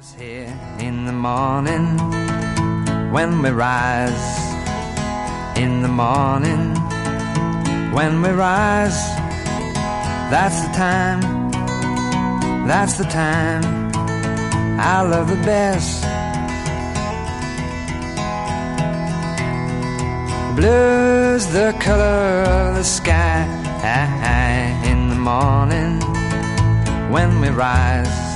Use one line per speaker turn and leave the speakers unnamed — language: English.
Here in the morning, when we rise, in the morning, when we rise, that's the time I love the best. Blue's the color of the sky in the morning, when we rise.